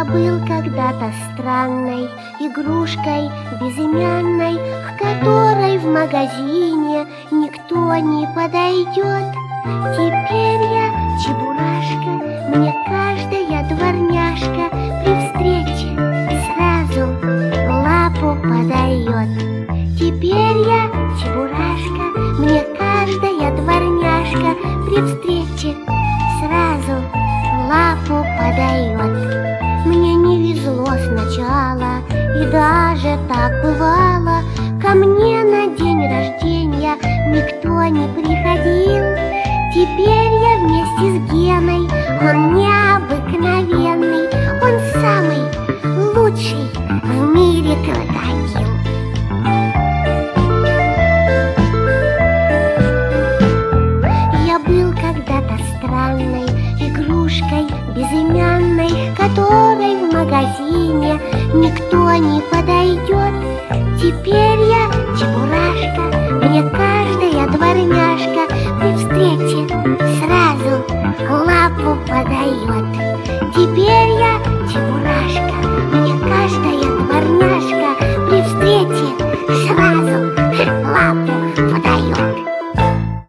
Я был когда-то странной игрушкой безымянной, к которой в магазине никто не подойдет. Теперь я чебурашка, мне каждая дворняжка при встрече сразу лапу подает. Теперь я чебурашка, мне каждая дворняжка при встрече сразу лапу подает. Мне не везло сначала, и даже так бывало. Ко мне на день рождения никто не приходил. Теперь я вместе с Геной, он необыкновенный, он самый лучший в мире крокодил. Я был когда-то странной игрушкой безымянной, к которой в магазине никто не подойдет. Теперь я чебурашка, мне каждая дворняжка при встрече сразу лапу подает. Теперь